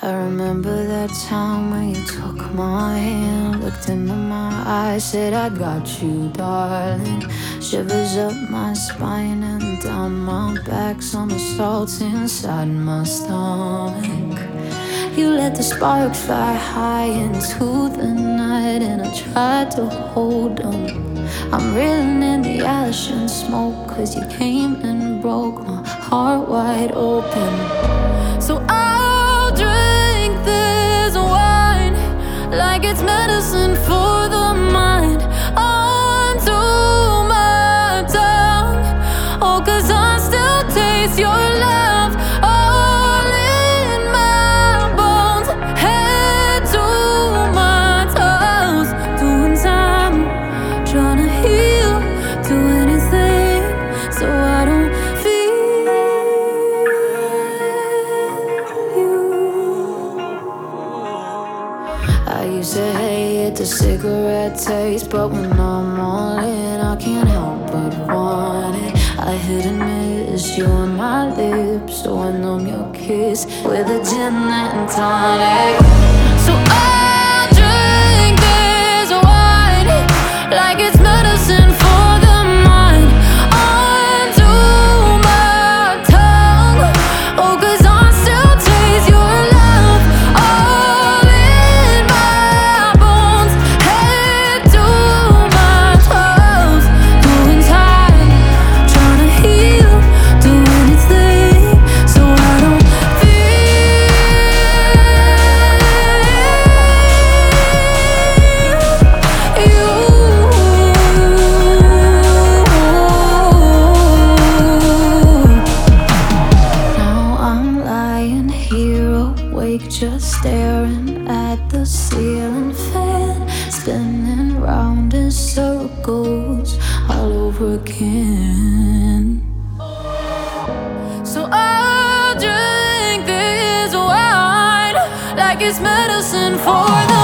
I remember that time when you took my hand, looked into my eyes, said I got you, darling. Shivers up my spine and down my back, somersaults inside my stomach. You let the sparks fly high into the night, and I tried to hold them. I'm reeling in the ash and smoke, 'cause you came and broke my heart wide open. So I'll drink this wine like it's medicine for the mind, onto my tongue. Oh, 'cause I still taste your love all in my bones, head to my toes. Doing time, trying to heal, do anything so I don't feel you. I used to hate the cigarette taste, but when I'm all in, I can't help but want it. I hit and miss you on my lips, so I numb your kiss with a gin and tonic. So I'll drink this wine like it's medicine for the mind, onto my tongue. Oh, 'cause I still taste your love all in my bones, head to my toes. Doing time, trying to heal, do anything so I don't feel you. Now I'm lying here awake, just staring at the ceiling fan, spinning round in circles all over again. So I'll drink this wine like it's medicine for the